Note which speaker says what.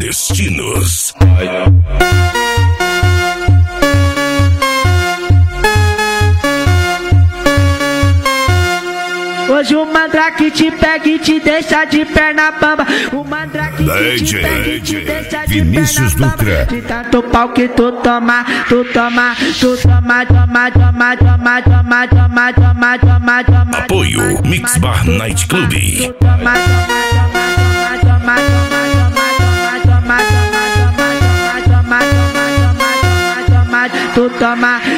Speaker 1: Clandestinos.
Speaker 2: Hoje o Mandrake te pega e te deixa de perna bamba. O Mandrake te pega e te deixa de
Speaker 1: Vinícius
Speaker 2: perna bamba.
Speaker 1: Dutra.
Speaker 2: De tanto pau que tu toma, tu toma, tu toma, toma, toma, toma, toma, toma, toma, toma, toma.
Speaker 1: Apoio Mix Bar Night Club.
Speaker 2: Tu toma, toma, toma, toma, toma, toma, toma, toma, toma, toma, toma, toma, toma, toma, toma, tu toma.